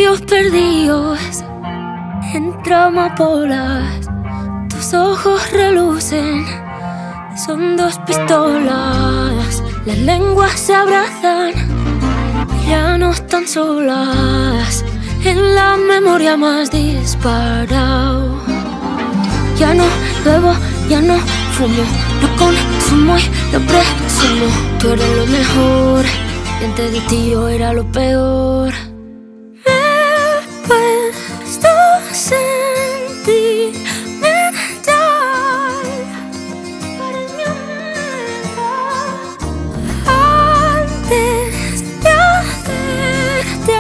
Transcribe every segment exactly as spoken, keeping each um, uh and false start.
Ríos perdidos entre amapolas, tus ojos relucen, son dos pistolas. Las lenguas se abrazan, ya no están solas. En la memoria más disparado. Ya no bebo, ya no fumo, lo consumo y lo presumo. Tú eres lo mejor y antes de ti yo era lo peor. Me he puesto sentimental, eres mi amiga. Antes de hacerte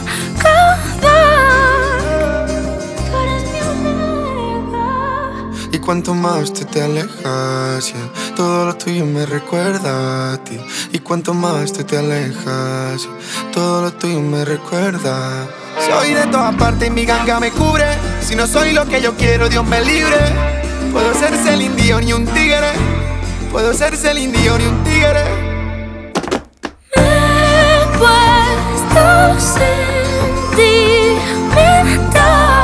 acabar, tú eres mi amiga. Y cuanto más tú te alejas, yeah, todo lo tuyo me recuerda a ti. Y cuanto más tú te alejas, yeah, todo lo tuyo me recuerda. Soy de todas partes y mi ganga me cubre. Si no soy lo que yo quiero, Dios me libre. Puedo ser Celine Dion y un tigre. Puedo ser Celine Dion y un tigre. Me he puesto sentimental.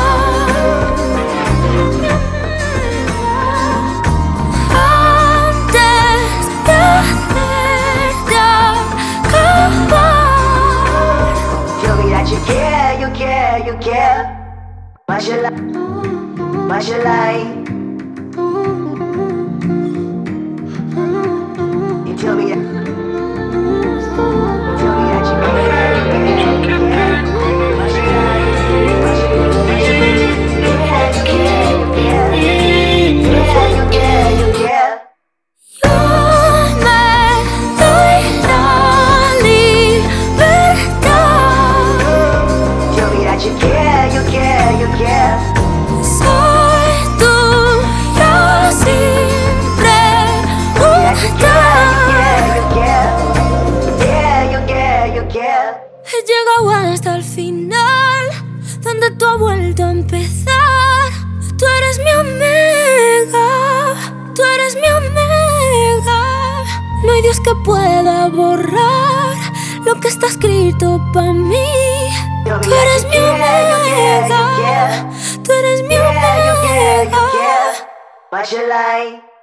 You care, you care, you care. Mas you lie, mas you lie. You tell me that. You tell me that you care, you care, you care. Mas you lie, mas you lie. You care, you care, you care. You care, you care, you care. You care, you care, you care. Soy tuya siempre. Yeah, you care, you care, you care. Yeah, you care, you care. He llegado hasta el final, donde tú has vuelto a empezar. Tú eres mi amiga, tú eres mi amiga. No hay Dios que pueda borrar lo que está escrito para mí. Tú eres mi amiga, tú eres mi amiga. Why should I?